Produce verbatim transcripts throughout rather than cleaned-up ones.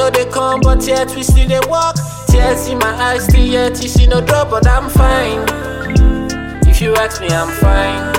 no they come, but yet we still they walk. Tears in my eyes, still yet you see no drop, but I'm fine. If you ask me, I'm fine.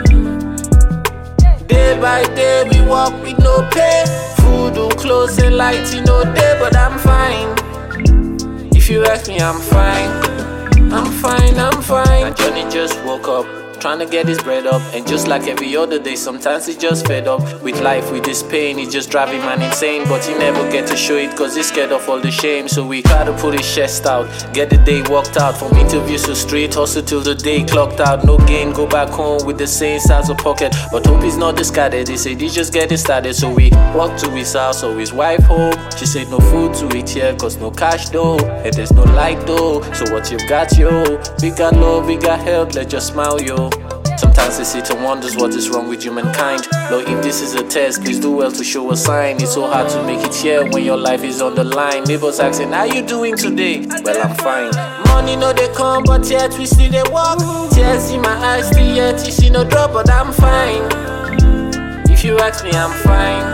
Day by day we walk with no pay. Food, or clothes and light, you know day, but I'm fine. If you ask me, I'm fine. I'm fine, I'm fine. And Johnny just woke up, trying to get his bread up. And just like every other day, sometimes he just fed up with life, with this pain. He just driving man insane, but he never get to show it cause he's scared of all the shame. So we try to put his chest out, get the day walked out. From interviews to street, hustle till the day clocked out. No gain, go back home with the same size of pocket. But hope he's not discarded, he said he's just getting started. So we walked to his house, so his wife home. She said no food to eat here cause no cash though, and there's no light though. So what you've got, yo? We got love, we got help, let's just smile, yo. Sometimes I sit and wonders what is wrong with humankind. Lord, if this is a test, please do well to show a sign. It's so hard to make it here when your life is on the line. Neighbors asking, how you doing today? Well, I'm fine. Money no they come, but yet we still they walk. Tears in my eyes, still yet you see no drop, but I'm fine. If you ask me, I'm fine.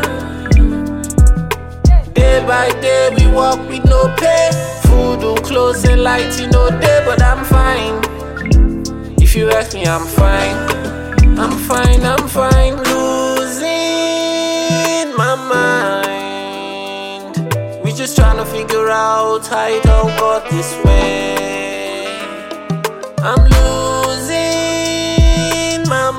Day by day we walk with no pay. Food, or clothes and light, you know day, but I'm fine. If you ask me, I'm fine. I'm fine, I'm fine. Losing my mind. We just trying to figure out how it all got this way. I'm losing my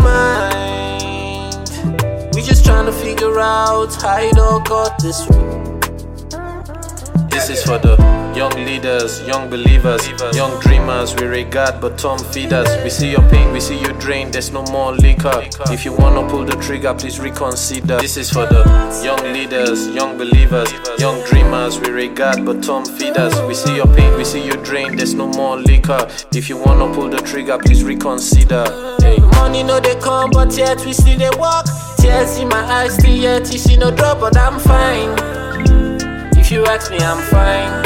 mind. We just trying to figure out how it all got this way. This is for the young leaders, young believers, young dreamers. We regard but Tom feed us. We see your pain, we see you drain, there's no more liquor. If you wanna pull the trigger, please reconsider. This is for the young leaders, young believers, young dreamers. We regard but Tom feed us. We see your pain, we see you drain, there's no more liquor. If you wanna pull the trigger, please reconsider. Hey. Money no they come, but yet we still they walk. Tears in my eyes, still yet you see no drop, but I'm fine. If you ask me, I'm fine.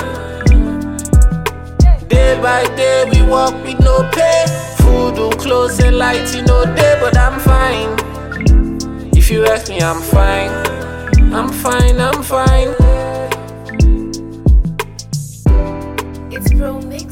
Day by day we walk with no pay. Food, or clothes and light, you know day, but I'm fine. If you ask me, I'm fine. I'm fine, I'm fine. It's Pro Mix.